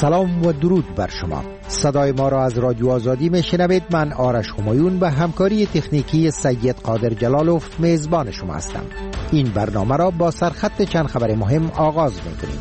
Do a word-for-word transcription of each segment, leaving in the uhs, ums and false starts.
سلام و درود بر شما. صدای ما را از رادیو آزادی میشنوید. من آرش همایون به همکاری تکنیکی سید قادر جلالوف میزبان شما هستم. این برنامه را با سرخط چند خبر مهم آغاز میکنیم.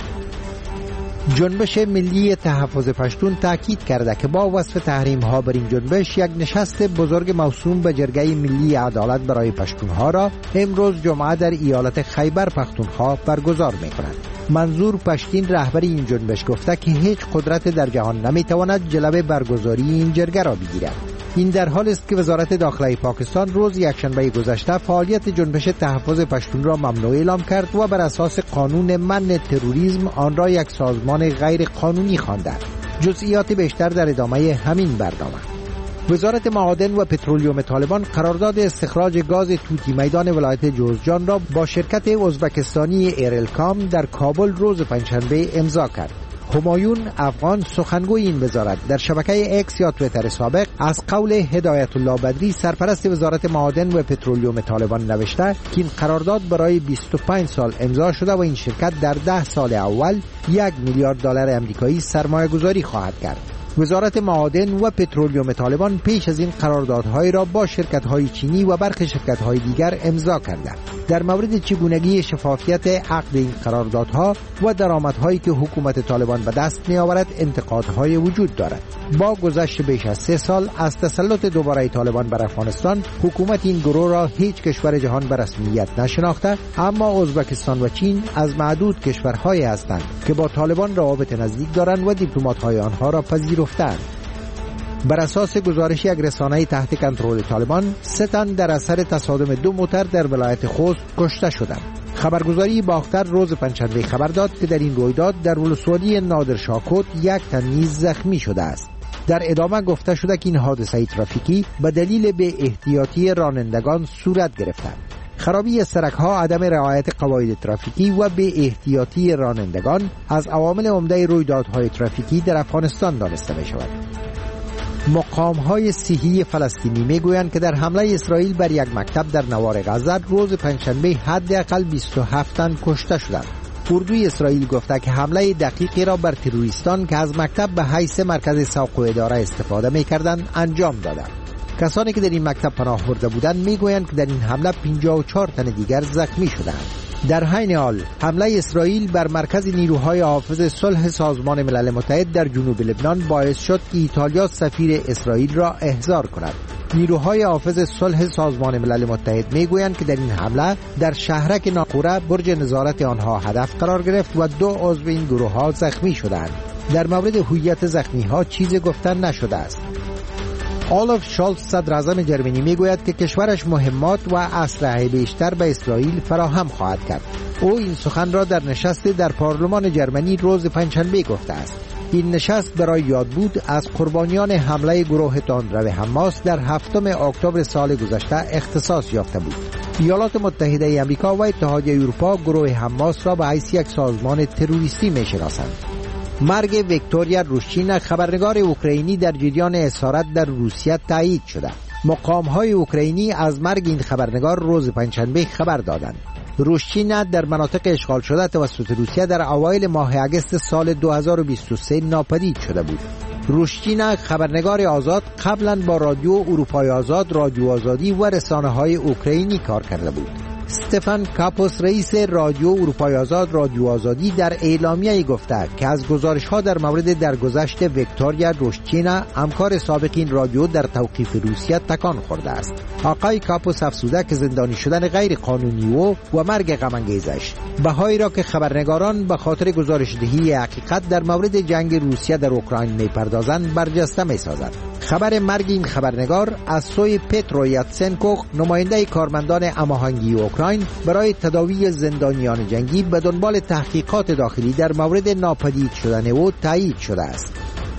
جنبش ملی تحفظ پشتون تاکید کرده که با وصف تحریم ها بر این جنبش، یک نشست بزرگ موسوم به جرگه ملی عدالت برای پشتونها را امروز جمعه در ایالت خیبر پختونخوا برگزار میکنند. منظور پشتین رهبر این جنبش گفته که هیچ قدرت در جهان نمیتواند جلوه برگزاری این جرگه را بگیرد. این در حال است که وزارت داخله پاکستان روز یکشنبه گذشته فعالیت جنبش تحفظ پشتون را ممنوع اعلام کرد و بر اساس قانون منع تروریسم آن را یک سازمان غیر قانونی خوانده. جزئیات بیشتر در ادامه همین برنامه. وزارت معادن و پترولیوم طالبان قرارداد استخراج گاز توتی میدان ولایت جوزجان را با شرکت ازبکستانی ایرلکام در کابل روز پنجشنبه امضا کرد. همایون افغان سخنگوی این وزارت در شبکه اکس یا تویتر سابق از قول هدایت الله بدری سرپرست وزارت معادن و پترولیوم طالبان نوشته که این قرارداد برای بیست و پنج سال امضا شده و این شرکت در ده سال اول یک میلیارد دلار آمریکایی سرمایه گذاری خواهد کرد. وزارت معادن و پترولیوم طالبان پیش از این قراردادهای را با شرکت‌های چینی و برخی شرکت‌های دیگر امضا کرده. در مورد چگونگی شفافیت عقد این قراردادها و درآمدهایی که حکومت طالبان به دست می‌آورد انتقادهای وجود دارد. با گذشت بیش از سه سال از تسلط دوباره طالبان بر افغانستان، حکومت این گروه را هیچ کشور جهان به رسمیت نشناخته، اما ازبکستان و چین از معدود کشورهایی هستند که با طالبان روابط نزدیک دارند و دیپلمات‌های آنها را پذیرفتند. بر اساس گزارش یک رسانه تحت کنترل طالبان، سه تن در اثر تصادم دو موتر در ولایت خوست کشته شدند. خبرگزاری باختر روز پنجشنبه خبر داد که در این رویداد در ولسوالی نادر شاکوت یک تن نیز زخمی شده است. در ادامه گفته شده که این حادثه ترافیکی به دلیل بی احتیاطی رانندگان صورت گرفته. خرابی سرک‌ها، عدم رعایت قواعد ترافیکی و بی احتیاطی رانندگان از عوامل عمده رویدادهای ترافیکی در افغانستان دانسته می‌شود. مقام‌های صحی فلسطینی میگویند که در حمله اسرائیل بر یک مکتب در نوار غزه روز پنجشنبه حداقل بیست و هفت تن کشته شدند. اردوی اسرائیل گفته که حمله دقیقی را بر تروریستان که از مکتب به حیث مرکز سوق و اداره استفاده می‌کردند انجام دادند. کسانی که در این مکتب پناه برده بودند میگویند که در این حمله پنجاه و چهار تن دیگر زخمی شدند. در حین حال حمله اسرائیل بر مرکز نیروهای حافظ صلح سازمان ملل متحد در جنوب لبنان باعث شد که ایتالیا سفیر اسرائیل را احضار کند. نیروهای حافظ صلح سازمان ملل متحد میگویند که در این حمله در شهرک ناقوره برج نظارت آنها هدف قرار گرفت و دو عضو این گروه ها زخمی شدند. در مورد هویت زخمی ها چیزی گفتن نشده است. آلاف شالتز صدر اعظم جرمنی میگوید که کشورش مهمات و اسلحه بیشتر به اسرائیل فراهم خواهد کرد. او این سخن را در نشست در پارلمان جرمنی روز پنجشنبه گفته است. این نشست برای یاد بود از قربانیان حمله گروه تندرو حماس در هفتم اکتبر سال گذشته اختصاص یافته بود. ایالات متحده آمریکا و اتحادیه اروپا گروه حماس را به حیث یک سازمان تروریستی میشناسند. مرگ ویکتوریا روشچینا خبرنگار اوکراینی در جریان اسارت در روسیه تایید شده. مقام‌های اوکراینی از مرگ این خبرنگار روز پنجشنبه خبر دادند. روشچینا در مناطق اشغال شده توسط روسیه در اوایل ماه اگست سال دو هزار و بیست و سه ناپدید شده بود. روشچینا خبرنگار آزاد قبلا با رادیو اروپای آزاد، رادیو آزادی و رسانه‌های اوکراینی کار کرده بود. استفان کاپوس رئیس رادیو اروپای آزاد رادیو آزادی در اعلامیه‌ای گفته که از گزارش‌ها در مورد درگذشت ویکتوریا روشچینا همکار سابق این رادیو در توقیف روسیه تکان خورده است. آقای کاپوس افزوده که زندانی شدن غیر قانونی او و مرگ غم‌انگیزش بهایی را که خبرنگاران به خاطر گزارش‌دهی حقیقت در مورد جنگ روسیه در اوکراین می‌پردازند برجسته می‌سازد. خبر مرگ این خبرنگار از سوی پترو یاتسنکو، نماینده کارمندان هماهنگی اوکراین برای تداوی زندانیان جنگی به دنبال تحقیقات داخلی در مورد ناپدید شدن او تایید شده است.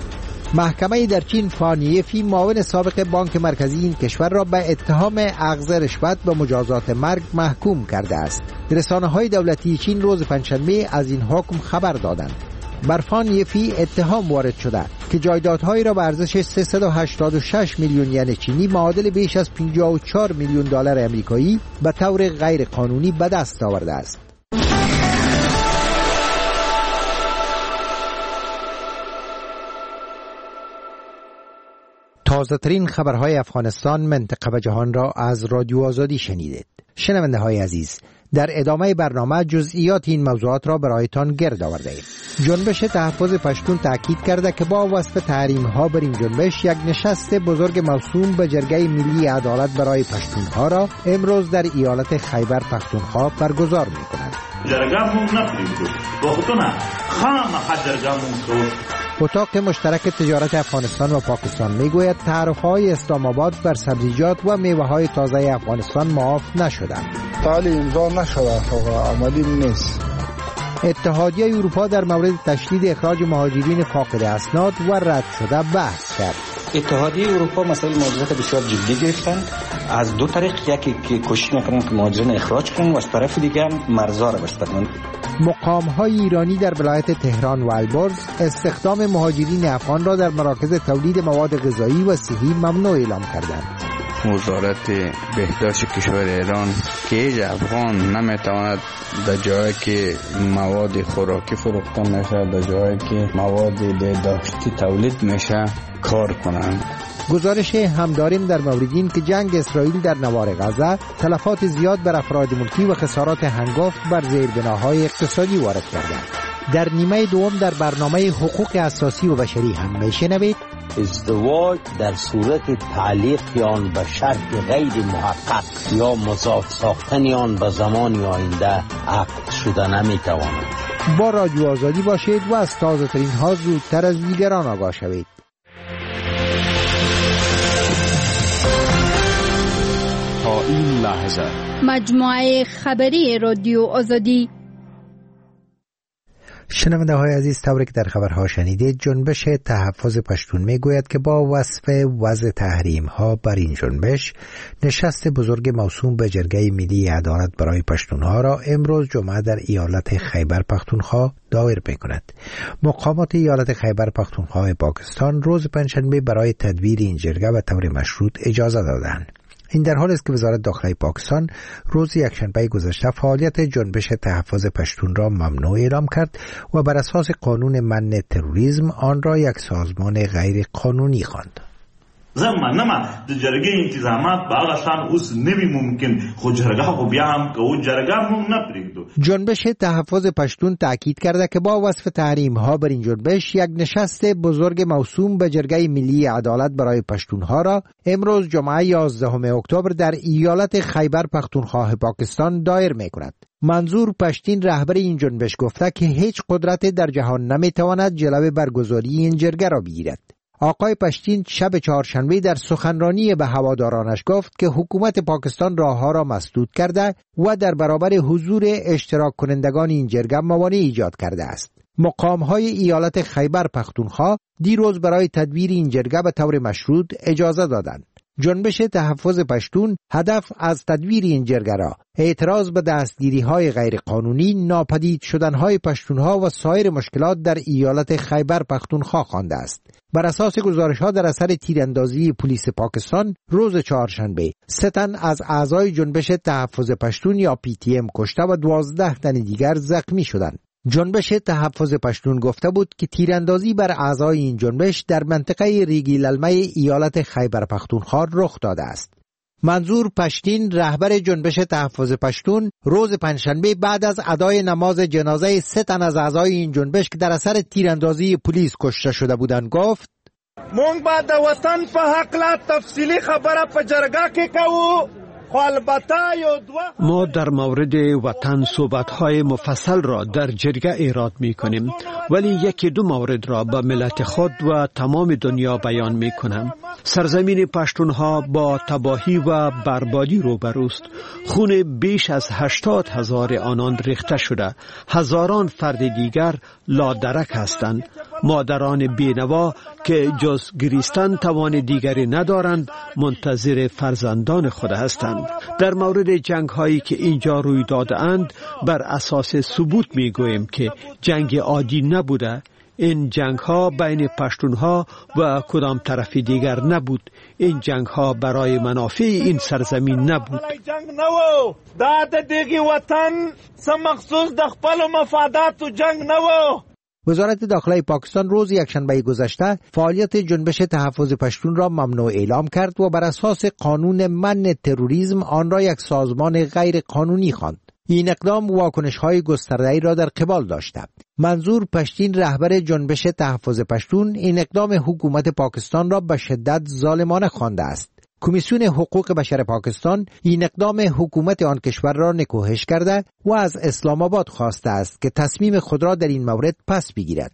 محکمه در چین فانیفی معاون سابق بانک مرکزی این کشور را به اتهام اخذ رشوت به مجازات مرگ محکوم کرده است. رسانه‌های دولتی چین روز پنجشنبه از این حکم خبر دادند. بر فانیفی اتهام وارد شده که جایدادهایی را به ارزش سیصد و هشتاد و شش میلیون ین چینی معادل بیش از پنجاه و چهار میلیون دلار آمریکایی به طور غیر قانونی به دست آورده است. تازه ترین خبرهای افغانستان، منطقه و جهان را از رادیو آزادی شنیدید. شنونده های عزیز، در ادامه برنامه جزئیات این موضوعات را برایتان گرد آورده ایم. جنبش تحفظ پشتون تاکید کرده که با وصف تحریم ها بر این جنبش، یک نشست بزرگ موسوم به جرگه ملی عدالت برای پشتون ها را امروز در ایالت خیبر پختونخوا برگزار می کند. جرگه مون نپریدو وقتونه خام جرگه مون کو. اتاق مشترک تجارت افغانستان و پاکستان میگوید تعرفه‌های اسلام آباد بر سبزیجات و میوه‌های تازه افغانستان معاف نشدند. تعالی امضا نشده، عملی نیست. اتحادیه اروپا در مورد تشدید اخراج مهاجرین فاقد اسناد و رد شده بحث کرد. اتحادیه اروپا مسئله مهاجرت بسیار جدی گرفتند. از دو طریق، یکی که کوشش میکنن که مهاجرین اخراج کنن و از طرف دیگه مرزا را بسته کنن. مقام‌های ایرانی در ولایت تهران و البرز استخدام مهاجرین افغان را در مراکز تولید مواد غذایی و صحی ممنوع اعلام کردند. وزارت بهداشت کشور ایران که هیچ افغان نمیتواند در جایی که مواد خوراکی فروخته میشه، در جایی که مواد بهداشتی تولید میشه کار کنند. گزارش هم داریم در مورد این که جنگ اسرائیل در نوار غزه تلفات زیاد بر افراد ملکی و خسارات هنگفت بر زیربناهای اقتصادی وارد کرده. در نیمه دوم در برنامه حقوق اساسی و بشری هم میشنوید ازدواج در صورت تعلیق آن به شرط غیر محقق یا مضاف ساختن آن به زمان آینده عقد شده نمیتواند. با رادیو آزادی باشید و از تازه ترین ها زودتر از دیگران آگاه شوید. تا این لحظه مجموعه خبری رادیو آزادی. شنونده های عزیز، طوری که در خبرها شنیدید، جنبش تحفظ پشتون میگوید که با وصف وضع تحریم ها بر این جنبش، نشست بزرگ موسوم به جرگه ملی عدالت برای پشتون ها را امروز جمعه در ایالت خیبر پختونخوا دایر میکند. مقامات ایالت خیبر پختونخوا پاکستان روز پنجشنبه برای تدبیر این جرگه به طور مشروط اجازه دادند. این در حالی است که وزارت داخلی پاکستان روز یکشنبه گذشته فعالیت جنبش تحفظ پشتون را ممنوع اعلام کرد و بر اساس قانون منع تروریسم آن را یک سازمان غیر قانونی خواند. زمان نما د جرګې انتظامات باغ شان اوس نوی ممکن خو جرګه خو بیا هم که او جرګه هم نه پریږدو. جنبش تحفظ پشتون تاکید کرده که با وصف تحریم ها بر این جنبش، یک نشست بزرگ موسوم به جرگه ملی عدالت برای پشتون ها را امروز جمعه یازدهم اکتبر در ایالت خیبر پختونخوا پاکستان دایر می کند. منظور پشتین رهبر این جنبش گفته که هیچ قدرت در جهان نمی تواند جلوه برگزاری این جرگه را بگیرد. آقای پشتین شب چهارشنبه در سخنرانی به هوادارانش گفت که حکومت پاکستان راهها را مسدود کرده و در برابر حضور اشتراک کنندگان این جرگه موانع ایجاد کرده است. مقام‌های ایالت خیبر پختونخوا دیروز برای تدبیر این جرگه به طور مشروط اجازه دادند. جنبش تحفظ پشتون هدف از تدبیر این جرگه را اعتراض به دستگیری‌های غیرقانونی، ناپدید شدن‌های پشتون‌ها و سایر مشکلات در ایالت خیبر پختونخوا خوانده است. بر اساس گزارش‌ها در اثر تیراندازی پلیس پاکستان روز چهارشنبه، سه تن از اعضای جنبش تحفظ پشتون یا پی تی ام کشته و دوازده تن دیگر زخمی شدند. جنبش تحفظ پشتون گفته بود که تیراندازی بر اعضای این جنبش در منطقه ریگی للمه ایالت خیبر پختونخوا رخ داده است. منظور پشتین رهبر جنبش تحفظ پشتون روز پنجشنبه بعد از ادای نماز جنازه سه تن از اعضای این جنبش که در اثر تیراندازی پلیس کشته شده بودند گفت: مونږ به د وطن په حق لا تفصیلی خبره په جرګه کې کوو. ما در مورد وطن صحبت‌های مفصل را در جرگه ایراد می‌کنیم، ولی یکی دو مورد را به ملت خود و تمام دنیا بیان می‌کنم. سرزمین پشتونها با تباهی و بربادی روبروست. خون بیش از هشتاد هزار آنان ریخته شده. هزاران فرد دیگر لادرک هستند. مادران بینوا که جز گریستن توان دیگری ندارند منتظر فرزندان خود هستند. در مورد جنگ هایی که اینجا روی داده اند بر اساس ثبوت می گوییم که جنگ عادی نبوده. این جنگ ها بین پشتون ها و کدام طرف دیگر نبود. این جنگ ها برای منافع این سرزمین نبود. جنگ نو دا د دیگه وطن سم مخصوص د خپل مفادات جنگ نو. وزارت داخله پاکستان روز یکشنبه گذشته فعالیت جنبش تحفظ پشتون را ممنوع اعلام کرد و بر اساس قانون منع تروریسم آن را یک سازمان غیر قانونی خواند. این اقدام واکنش‌های گسترده‌ای را در قبال داشته. منظور پشتین، رهبر جنبش تحفظ پشتون، این اقدام حکومت پاکستان را به شدت ظالمانه خوانده است. کمیسیون حقوق بشر پاکستان این اقدام حکومت آن کشور را نکوهش کرده و از اسلام آباد خواسته است که تصمیم خود را در این مورد پس بگیرد.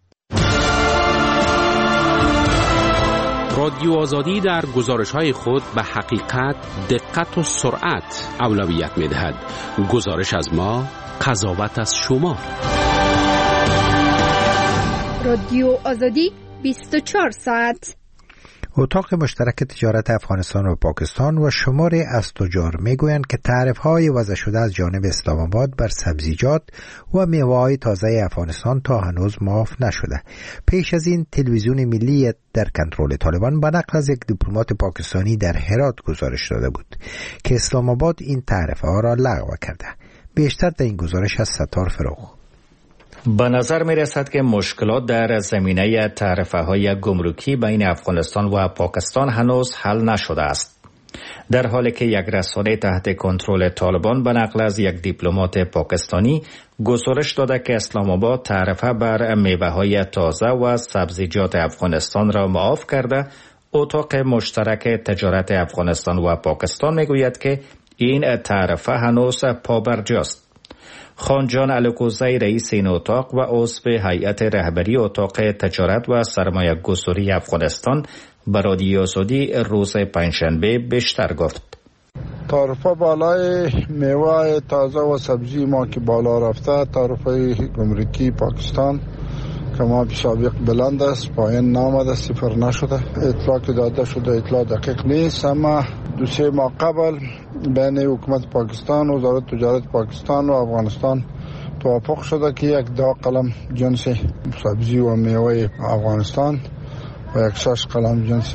رادیو آزادی در گزارش‌های خود به حقیقت، دقت و سرعت اولویت می‌دهد. گزارش از ما، قضاوت از شما. رادیو آزادی بیست و چهار ساعت. اتاق مشترک تجارت افغانستان و پاکستان و شماری از تجار میگویند که تعرفه‌های وضع شده از جانب اسلام آباد بر سبزیجات و میوه‌های تازه افغانستان تا هنوز معاف نشده. پیش از این تلویزیون ملی در کنترل طالبان به نقل از یک دیپلمات پاکستانی در هرات گزارش داده بود که اسلام آباد این تعرفه‌ها را لغو کرده. بیشتر در این گزارش از ستار فروغ. به نظر می رسد که مشکلات در زمینه تعرفه‌های گمرکی بین افغانستان و پاکستان هنوز حل نشده است. در حالی که یک رسانه تحت کنترل طالبان به نقل از یک دیپلمات پاکستانی گزارش داده که اسلام آباد تعرفه بر میوه‌های تازه و سبزیجات افغانستان را معاف کرده، اتاق مشترک تجارت افغانستان و پاکستان می گوید که این تعرفه هنوز پابرجاست. خانجان الکوزی، رئیس این اتاق و عضو هیئت رهبری اتاق تجارت و سرمایه گذاری افغانستان، به رادیو آزادی روز پنجشنبه بیشتر گفت. تعرفه بالای میوه تازه و سبزی ما که بالا رفته، تعرفه گمرکی پاکستان که ما سابق بلند است، پایین نامده، صفر نشده. اطلاع که داده شده اطلاع دقیق نیست، اما دو سه ماه قبل بین حکومت پاکستان و وزارت تجارت پاکستان و افغانستان توافق شده که یک ده قلم جنس سبزی و میوه افغانستان و یک شش قلم جنس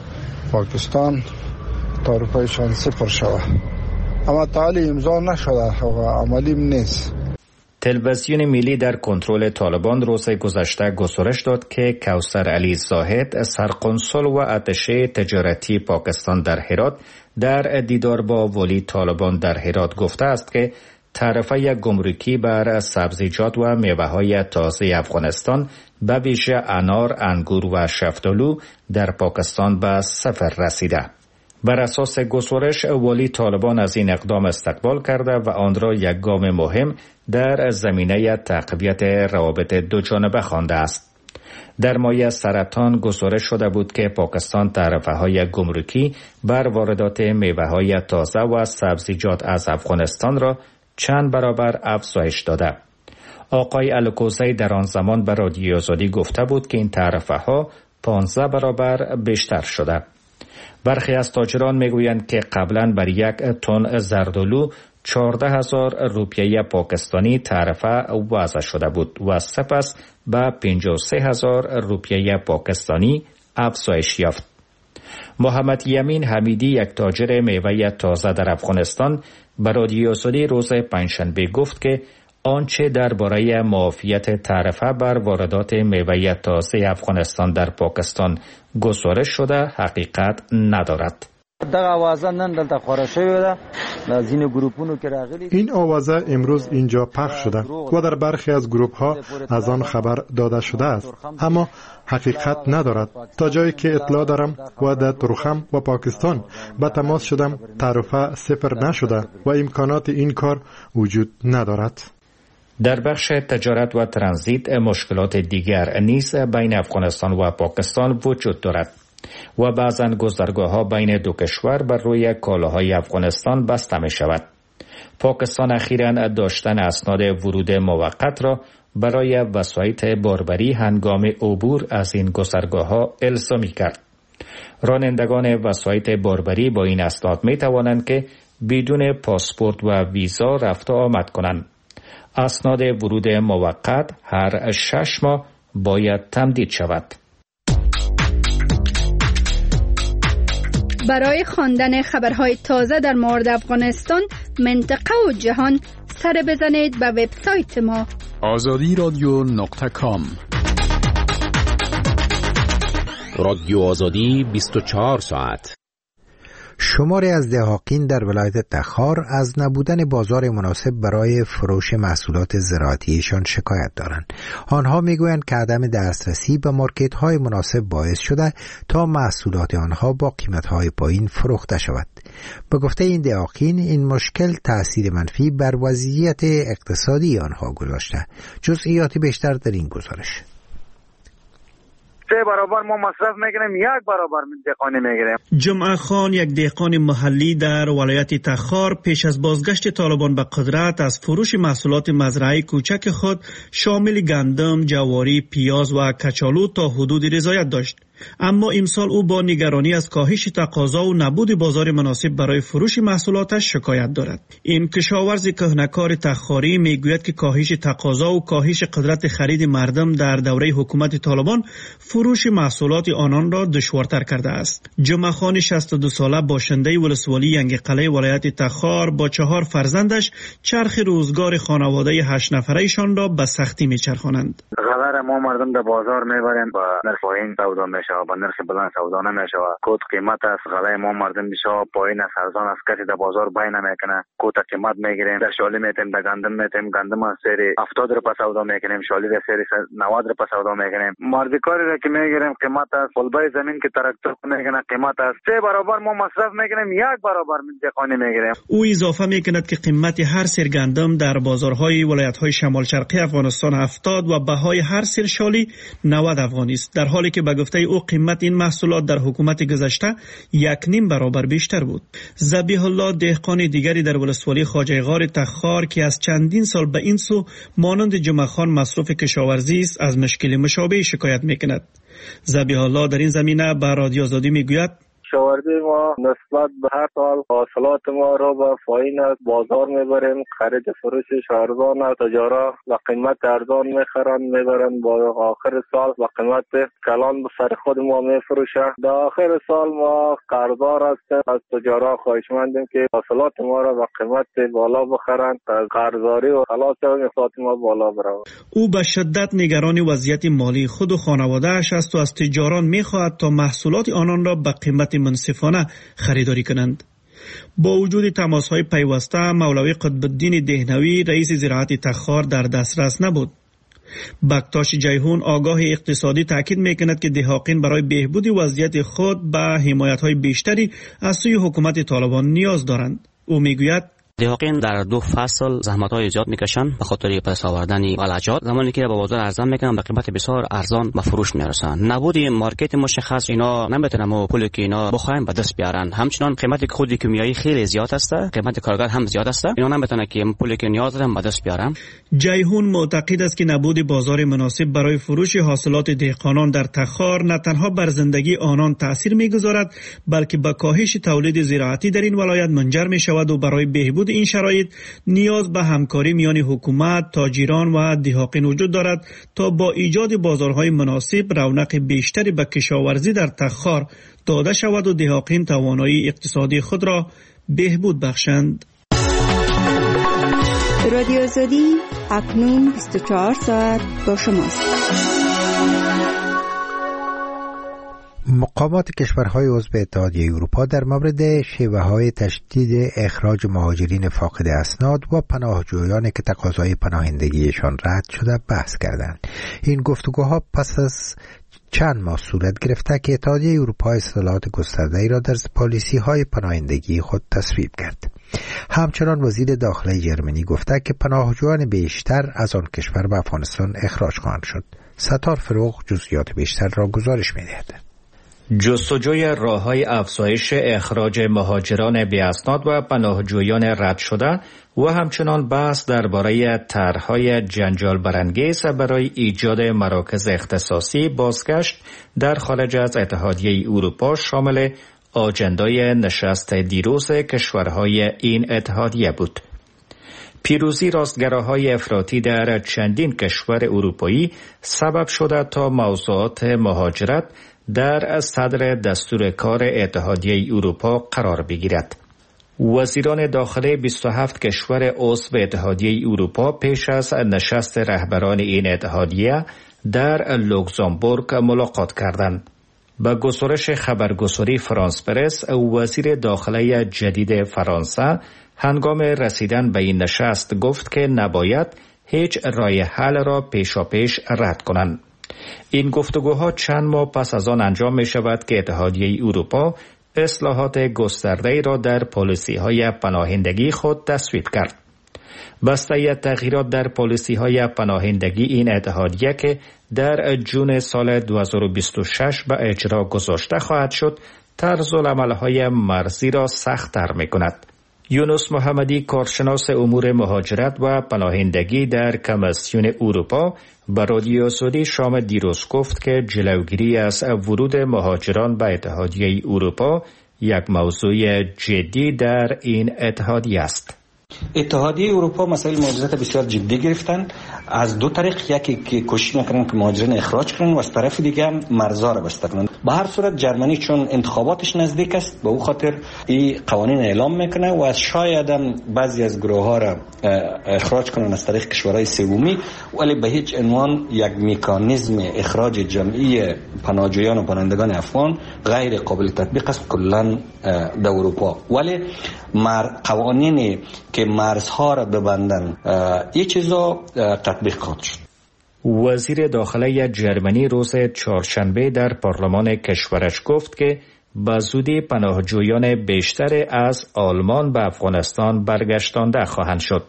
پاکستان تعرفه‌شان صفر شود، اما تعالی امضا نشده و عملی نیست. تلویزیون ملی در کنترل طالبان روز گذشته گزارش داد که کوثر علی زاهد، سرقنصل و اتشه تجارتی پاکستان در هرات، در دیدار با ولی طالبان در هرات گفته است که تعرفه گمرکی بر سبزیجات و میوه‌های تازه افغانستان به ویژه انار، انگور و شفتالو در پاکستان به صفر رسیده. بر اساس گزارش، ولی طالبان از این اقدام استقبال کرده و آن را یک گام مهم در زمینه تقویت روابط دو جانبه خوانده است. در مایه سرطان گزارش شده بود که پاکستان تعرفه‌های گمرکی بر واردات میوه‌های تازه و سبزیجات از افغانستان را چند برابر افزایش داده. آقای الکوزی در آن زمان به رادیو آزادی گفته بود که این تعرفه‌ها پانزده برابر بیشتر شده. برخی از تاجران میگویند که قبلا بر یک تن زردالو چهارده هزار روپیه پاکستانی تعرفه وضع شده بود و سپس به پنجاه و سه هزار روپیه پاکستانی افزایش یافت. محمد یمین حمیدی، یک تاجر میوه تازه در افغانستان، به رادیو آزادی روز پنجشنبه گفت که آنچه درباره معافیت تعرفه بر واردات میوه تازه افغانستان در پاکستان گزارش شده حقیقت ندارد. این آوازه امروز اینجا پخش شده و در برخی از گروپ ها از آن خبر داده شده است، اما حقیقت ندارد. تا جایی که اطلاع دارم و در ترخم و پاکستان به تماس شدم، تعرفه صفر نشده و امکانات این کار وجود ندارد. در بخش تجارت و ترانزیت مشکلات دیگر نیز بین افغانستان و پاکستان وجود دارد و بعضاً گذرگاه‌ها بین دو کشور بر روی کالاهای افغانستان بسته می شود. پاکستان اخیراً داشتن اسناد ورود موقت را برای وسایط باربری هنگام عبور از این گذرگاه‌ها الزامی کرد. رانندگان وسایط باربری با این اسناد می توانند که بدون پاسپورت و ویزا رفت و آمد کنند. اسناد ورود موقت هر شش ماه باید تمدید شود. برای خواندن خبرهای تازه در مورد افغانستان، منطقه و جهان، سر بزنید به وبسایت ما آزادی رادیو نقطه کام. رادیو آزادی بیست و چهار ساعت. شماری از دهاقین در ولایت تخار از نبودن بازار مناسب برای فروش محصولات زراعتیشان شکایت دارند. آنها میگویند که عدم دسترسی به مارکت‌های مناسب باعث شده تا محصولات آنها با قیمت‌های پایین فروخته شود. به گفته این دهاقین این مشکل تأثیر منفی بر وضعیت اقتصادی آنها گذاشته. جزئیات بیشتر در این گزارش. سه برابر ما مصرف میکنیم، یک برابر دهقانی میگیریم. جمعه خان، یک دهقان محلی در ولایت تخار، پیش از بازگشت طالبان به قدرت از فروش محصولات مزرعه کوچک خود شامل گندم، جواری، پیاز و کچالو تا حدود رضایت داشت. اما امسال او با نگرانی از کاهش تقاضا و نبود بازار مناسب برای فروش محصولاتش شکایت دارد. این کشاورز کهنکار تخاری میگوید که کاهش تقاضا و کاهش قدرت خرید مردم در دوره حکومت طالبان فروش محصولات آنان را دشوارتر کرده است. جمعه خان شصت و دو ساله باشنده ولسوالی ینگ قلعه ولایت تخار با چهار فرزندش چرخ روزگار خانواده هشت نفرهشان را به سختی میچرخانند. غلر ما مردم در بازار میبریم با نرخ پایین سودا میشه، با نرخ بلند سودا نمیشه. کد قیمت است، غلای ما مردم میشه پایین است، ارزان است، کسی در بازار بای نمیکنه. کد قیمت میگیریم، در شالی میتیم، در گندم میتیم، گندم از سری هفتاد روپیه سودا میکنیم، شالی در سری نود روپیه سودا میکنیم. مردکاری را که میگیریم قیمت است، فلبای زمین که تراکتور میکنه قیمت است. سه برابر ما مصرف میکنیم، یک برابر دهقانی میگیریم. او اضافه میکند که قیمت هر سر گندم در بازارهای ولایت‌های شمال شرقی افغانستان هفتاد و بهای هر سر شالی نود افغانی است، در حالی که به گفته او قیمت این محصولات در حکومت گذشته یک نیم برابر بیشتر بود. ذبیح الله دهقان دیگری در ولسوالی خواجه غار تخار که از چندین سال به این سو مانند جمعه خان مصروف کشاورزی است، از مشکل مشابه شکایت میکند. ذبیح الله در این زمینه به رادیو آزادی میگوید کشاورزی ما نسبت به هر سال حاصلات ما را به پایین از بازار میبریم، خرید فروشش ارزان است، تجارا و قیمت ارزان میخرند میبرند، با آخر سال و قیمت کلان به سر خود ما میفروشند. در آخر سال ما قرضدار هستیم، از تجارا خواهشمندیم که حاصلات ما را به قیمت بالا بخرند، از قرضداری و خلاص حاصلات ما بالا برود. او به شدت نگران وضعیت مالی خود و خانواده‌اش است و از تجاران میخواهد تا محصولات آنان را به قیمت منصفانه خریداری کنند. با وجود تماس‌های پیوسته، مولوی قطب الدین دهنوی رئیس زراعت تخار در دسترس نبود. بکتاش جیهون آگاه اقتصادی تاکید میکند که دهاقین برای بهبود وضعیت خود به حمایت‌های بیشتری از سوی حکومت طالبان نیاز دارند. او میگوید دهاقین در دو فصل زحمت‌های ایجاد میکشن به خاطر پس آوردن ولجات، زمانی که به بازار ارزان میکنن به قیمت بسیار ارزان به فروش میرسن. نبود مارکت مشخص اینا نمیتونن و پولی که اینا بخوایم به دست بیارن. همچنان قیمت خود کیمیایی خیلی زیاد است، قیمت کارگر هم زیاد است، اینا نمیتونن که پولی که نیاز دارن به دست بیارن. جیهون معتقد است که نبود بازار مناسب برای فروش حاصلات دهقانان در تخار نه تنها بر زندگی آنان تاثیر میگذارد، بلکه به کاهش تولید زراعتی در این ولایت منجر میشود و برای بهبود این شرایط نیاز به همکاری میان حکومت، تاجران و دهاقین وجود دارد تا با ایجاد بازارهای مناسب رونق بیشتری به کشاورزی در تخار داده شود و دهاقین توانایی اقتصادی خود را بهبود بخشند. رادیو آزادی اکنون بیست و چهار ساعت با شماست. مقامات کشورهای عضو اتحادیه اروپا در مورد شیوه‌های تشدید اخراج مهاجرین فاقد اسناد و پناهجویانی که تقاضای پناهندگیشان رد شده بحث کردند. این گفتگوها پس از چند ماه صورت گرفته که اتحادیه اروپا اصلاحات گسترده‌ای را در پالیسی‌های پناهندگی خود تصویب کرد. همچنان وزیر داخلی جرمنی گفته که پناهجویان بیشتر از آن کشور به افغانستان اخراج خواهند شد. ستار فروغ جزئیات بیشتر را گزارش می‌دهد. جستجوی راه‌های افزایش اخراج مهاجران بی‌اسناد و پناهجویان رد شده و همچنان بحث درباره طرح‌های جنجال برانگیز برای ایجاد مراکز اختصاصی بازگشت در خارج از اتحادیه اروپا شامل آجندای نشست دیروز کشورهای این اتحادیه بود. پیروزی راستگراهای افراطی در چندین کشور اروپایی سبب شده تا موضوعات مهاجرت در صدر دستور کار اتحادیه اروپا قرار بگیرد. وزیران داخلی بیست و هفت کشور عضو اتحادیه اروپا پیش از نشست رهبران این اتحادیه در لوکزامبورگ ملاقات کردند. به گزارش خبرگزاری فرانس پرس، وزیر داخله جدید فرانسه هنگام رسیدن به این نشست گفت که نباید هیچ رای حل را پیشاپیش رد کنند. این گفتگوها چند ماه پس از آن انجام می شود که اتحادیه اروپا اصلاحات گسترده‌ای را در پالیسی‌های پناهندگی خود تصویب کرد. بسته تغییرات در پالیسی‌های پناهندگی این اتحادیه که در جون سال دو هزار و بیست و شش به اجرا گذاشته خواهد شد، طرزالعمل‌های مرزی را سخت‌تر می‌کند. یونس محمدی، کارشناس امور مهاجرت و پناهندگی در کمیسیون اروپا، به رادیو آزادی شام دیروز گفت که جلوگیری از ورود مهاجران به اتحادیه اروپا یک موضوع جدی در این اتحادیه است. اتحادیه اروپا مسائل مهاجرت بسیار جدی گرفتن. از دو طریق، یکی که کوشش میکنن که مهاجرین اخراج کنن و از طرف دیگه هم مرزها را بسته کنن. به هر صورت جرمنی چون انتخاباتش نزدیک است، به او خاطر این قوانین اعلام میکنه و از شاید هم بعضی از گروه ها را اخراج کنن از طریق کشورهای سومی، ولی به هیچ عنوان یک مکانیزم اخراج جمعی پناهجویان و پناهندگان افغان غیر قابل تطبیق است کلا در اروپا. ولی مر قوانینی که مرزها را ببندن این چیزا تطبیق خواهد شد. وزیر داخله جرمنی روز چهارشنبه در پارلمان کشورش گفت که به زودی پناهجویان بیشتر از آلمان به افغانستان برگشتانده خواهند شد.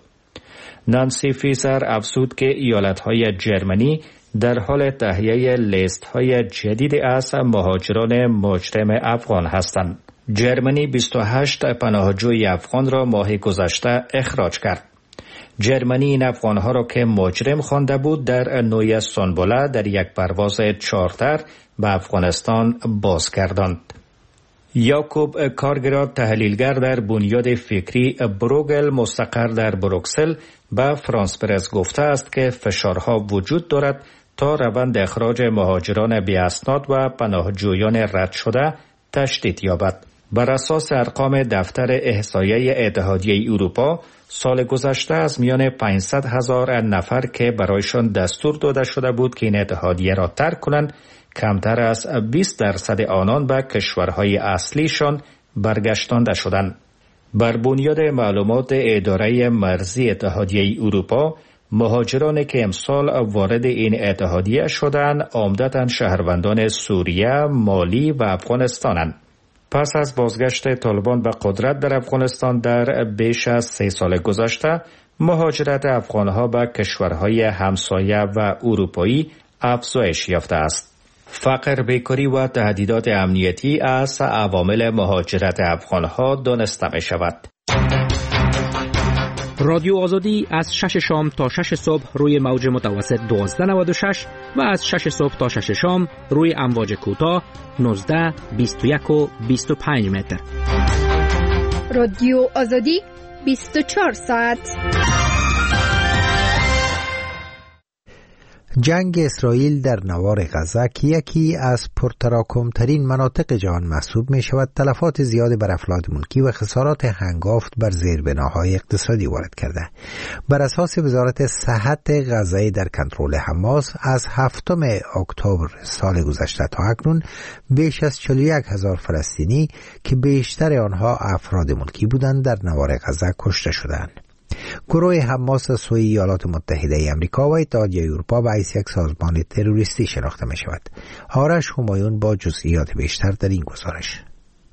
نانسی فیزر افزود که ایالتهای جرمنی در حال تهیه لیست‌های جدید از مهاجران مجرم افغان هستند. جرمنی بیست و هشت پناهجوی افغان را ماه گذشته اخراج کرد. جرمنی این افغانها را که مجرم خوانده بود در نوی سنبله در یک پرواز چارتر به افغانستان بازگرداند. یاکوب کارگراد، تحلیلگر در بنیاد فکری بروگل مستقر در بروکسل، به فرانس پرس گفته است که فشارها وجود دارد تا روند اخراج مهاجران بی اسناد و پناهجویان رد شده تشدید یابد. بر اساس ارقام دفتر احصایه اتحادیه اروپا، سال گذشته از میان پانصد هزار نفر که برایشان دستور داده شده بود که این اتحادیه را ترک کنند، کمتر از بیست درصد آنان به کشورهای اصلیشان برگشتانده شدند. بر بنیاد معلومات اداره مرزی اتحادیه اروپا، مهاجرانی که امسال وارد این اتحادیه شدند عمدتاً شهروندان سوریه، مالی و افغانستانند. پس از بازگشت طالبان به قدرت در افغانستان در بیش از سه سال گذشته، مهاجرت افغانها به کشورهای همسایه و اروپایی افزایش یافته است. فقر، بیکاری و تهدیدات امنیتی از عوامل مهاجرت افغانها دانسته می شود. رادیو آزادی از شش شام تا شش صبح روی موج متوسط دوازده نود و شش و از شش صبح تا شش شام روی امواج کوتاه نوزده، بیست و یک و بیست و پنج متر. رادیو آزادی بیست و چهار ساعت. جنگ اسرائیل در نوار غزه که یکی از پرتراکم‌ترین مناطق جهان محسوب می شود، تلفات زیاد بر افراد ملکی و خسارات هنگافت بر زیربناهای اقتصادی وارد کرده. بر اساس وزارت صحت غزه در کنترل حماس، از هفتم اکتبر سال گذشته تا اکنون بیش از چهل و یک هزار فلسطینی که بیشتر آنها افراد ملکی بودند در نوار غزه کشته شدند. گروه حماس از سوی ایالات متحده آمریکا و اتحادیه اروپا به حیث یک سازمان تروریستی شناخته می شود. آرش همایون با جزئیات بیشتر در این گزارش.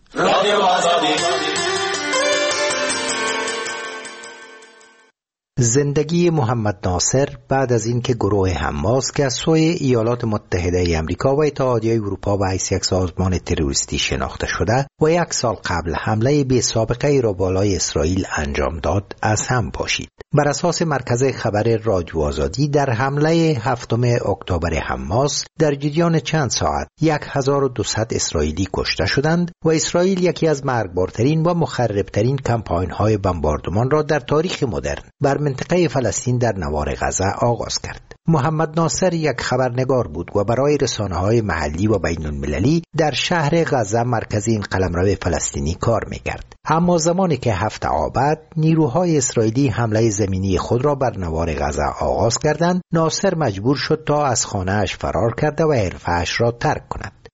زندگی محمد ناصر بعد از اینکه گروه حماس که از سوی ایالات متحده آمریکا و اتحادیه اروپا به حیث یک سازمان تروریستی شناخته شده و یک سال قبل حمله بی سابقه ای را بالای اسرائیل انجام داد، از هم پاشید. بر اساس مرکز خبر رادیو آزادی، در حمله هفتم اکتبر حماس در جریان چند ساعت هزار و دویست اسرائیلی کشته شدند و اسرائیل یکی از مرگبارترین و مخربترین کمپاین‌های بمباردمان را در تاریخ مدرن بر منطقه فلسطین در نوار غزه آغاز کرد. محمد ناصر یک خبرنگار بود و برای رسانه‌های محلی و بین المللی در شهر غزه، مرکز این قلمرو فلسطینی، کار می‌کرد. اما زمانی که هفته آباد نیروهای اسرائیلی حمله زمینی خود را بر نوار غزه آغاز کردند، ناصر مجبور شد تا از خانه‌اش فرار کرده و حرفه‌اش را ترک کند.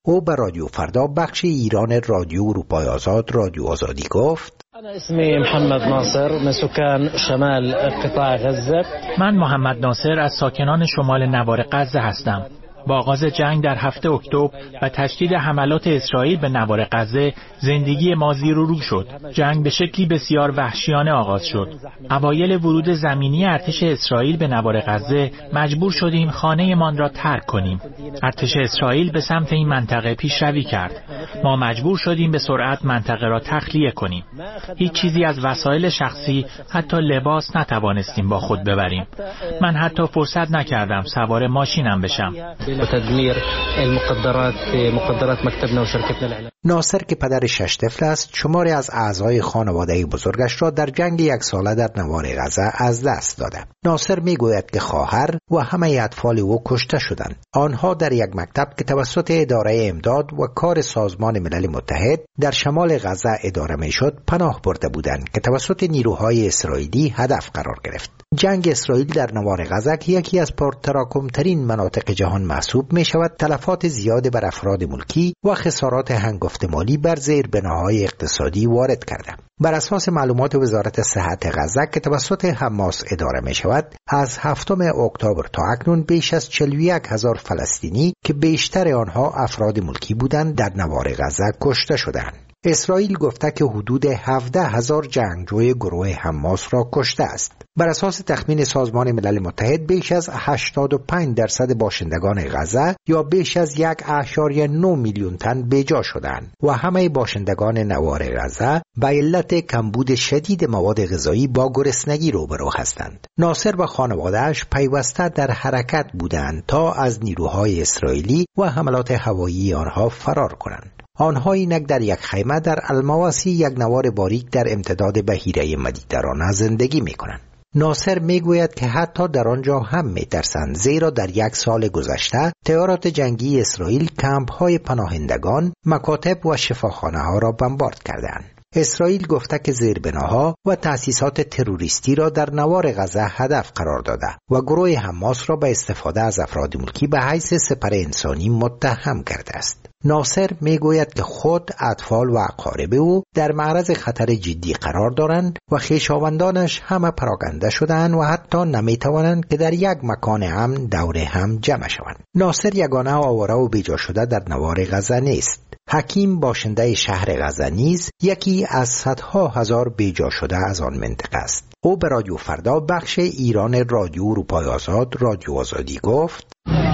او به رادیو فردا بخش ایران رادیو اروپای آزاد رادیو آزادی گفت: أنا اسمي محمد ناصر من سكان شمال قطاع غزة. من محمد ناصر از ساکنان شمال نوار غزه هستم. با آغاز جنگ در هفته اکتبر و تشدید حملات اسرائیل به نوار غزه زندگی ما زیر و رو شد. جنگ به شکلی بسیار وحشیانه آغاز شد. اوایل ورود زمینی ارتش اسرائیل به نوار غزه مجبور شدیم خانه‌مان را ترک کنیم. ارتش اسرائیل به سمت این منطقه پیشروی کرد. ما مجبور شدیم به سرعت منطقه را تخلیه کنیم. هیچ چیزی از وسایل شخصی، حتی لباس نتوانستیم با خود ببریم. من حتی فرصت نکردم سوار ماشینم بشم. وتدمير المقدرات مقدرات مكتبنا وشركتنا الإعلامية. ناصر که پدر شش طفل است، شماری از اعضای خانواده بزرگش را در جنگ یک ساله در نوار غزه از دست داده. ناصر میگوید که خواهر و همه اطفال او کشته شدند. آنها در یک مکتب که توسط اداره امداد و کار سازمان ملل متحد در شمال غزه اداره میشد پناه برده بودند که توسط نیروهای اسرائیلی هدف قرار گرفت. جنگ اسرائیل در نوار غزه که یکی از پرتراکم‌ترین مناطق جهان محسوب می شود، تلفات زیاد بر افراد ملکی و خسارات هنگفت مالی بر زیربناهای اقتصادی وارد کرده. بر اساس معلومات وزارت صحت غزه که توسط حماس اداره می شود، از هفتم اکتبر تا اکنون بیش از چهل و یک هزار فلسطینی که بیشتر آنها افراد ملکی بودند در نوار غزه کشته شدند. اسرائیل گفته که حدود هفده هزار جنگجوی گروه حماس را کشته است. بر اساس تخمین سازمان ملل متحد بیش از هشتاد و پنج درصد باشندگان غزه یا بیش از یک اشاریه نه میلیون تن بیجا شدند و همه باشندگان نوار غزه به علت کمبود شدید مواد غذایی با گرسنگی روبرو هستند. ناصر و خانواده‌اش پیوسته در حرکت بودند تا از نیروهای اسرائیلی و حملات هوایی آنها فرار کنند. آنها اینک در یک خیمه در المواسی یک نوار باریک در امتداد بحیره مدیترانه زندگی می کنند. ناصر می گوید که حتی در آنجا هم می ترسند، زیرا در یک سال گذشته تیارات جنگی اسرائیل کمپ های پناهندگان، مکاتب و شفاخانه ها را بمبارد کردند. اسرائیل گفته که زیربناها و تأسیسات تروریستی را در نوار غزه هدف قرار داده و گروه حماس را به استفاده از افراد ملکی به حیث سپر انسانی متهم کرده است. ناصر میگوید که خود، اطفال و اقارب او در معرض خطر جدی قرار دارند و خویشاوندانش همه پراکنده شدند و حتی نمیتوانند که در یک مکان امن دور هم جمع شوند. ناصر یگانه آواره و بیجا شده در نوار غزه نیست. حکیم باشنده شهر غزه نیز یکی از صدها هزار بیجا شده از آن منطقه است. او به رادیو فردا بخش ایران رادیو اروپای آزاد رادیو آزادی گفت: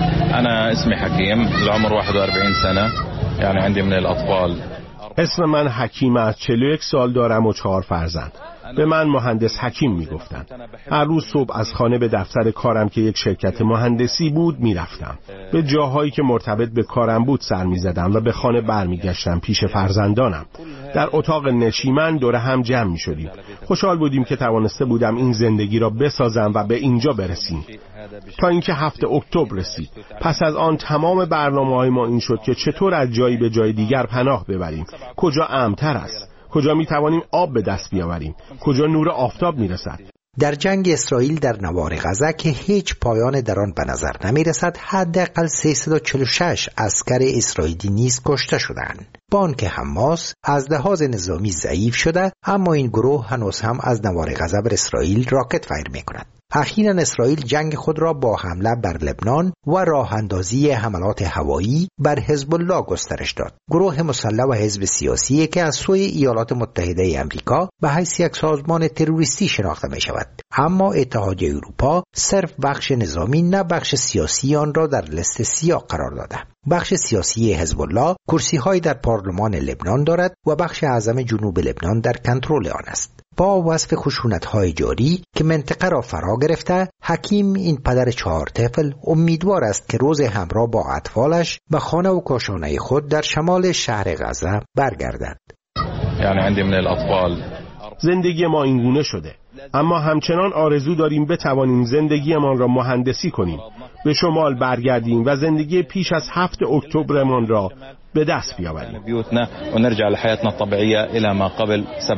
أنا اسمي حكيم العمر واحد و أربعين سنة يعني عندي من الأطفال. اسم من حکیم، از چهل و یک سال دارم و چهار فرزند. به من مهندس حکیم میگفتند. هر روز صبح از خانه به دفتر کارم که یک شرکت مهندسی بود میرفتم. به جاهایی که مرتبط به کارم بود سر میزدم و به خانه برمیگشتم پیش فرزندانم. در اتاق نشیمن دور هم جمع میشدیم. خوشحال بودیم که توانسته بودم این زندگی را بسازم و به اینجا برسیم. تا اینکه هفته اکتبر رسید. پس از آن تمام برنامه‌های ما این شد که چطور از جایی به جای دیگر پناه ببریم. کجا امن‌تر است؟ کجا می توانیم آب به دست بیاوریم؟ کجا نور آفتاب می رسد؟ در جنگ اسرائیل در نوار غزه که هیچ پایان در آن به نظر نمی رسد، حداقل سیصد و چهل و شش عسکر اسرائیلی نیز کشته شدند. بانک حماس از لحاظ نظامی ضعیف شده، اما این گروه هنوز هم از نوار غزه بر اسرائیل راکت فایر می کند. اخیراً اسرائیل جنگ خود را با حمله بر لبنان و راه اندازی حملات هوایی بر حزب الله گسترش داد. گروه مسلح و حزب سیاسی که از سوی ایالات متحده آمریکا به حیث یک سازمان تروریستی شناخته می شود، اما اتحادیه اروپا صرف بخش نظامی نه بخش سیاسی آن را در لیست سیاه قرار داده. بخش سیاسی حزب الله کرسی‌های در پارلمان لبنان دارد و بخش اعظم جنوب لبنان در کنترل آن است. با وصف خشونت‌های جاری که منطقه را فرا گرفته، حکیم این پدر چهار طفل امیدوار است که روز همراه با اطفالش به خانه و کاشانه خود در شمال شهر غزه برگردد. یعنی عندي من الاطفال. زندگی ما اینگونه شده، اما همچنان آرزو داریم بتوانیم زندگیمان را مهندسی کنیم، به شمال برگردیم و زندگی پیش از هفت اکتبرمان را به دست بیاوریم. بیوتنا و نرجع لحیاتنا الطبیعیه الی ما قبل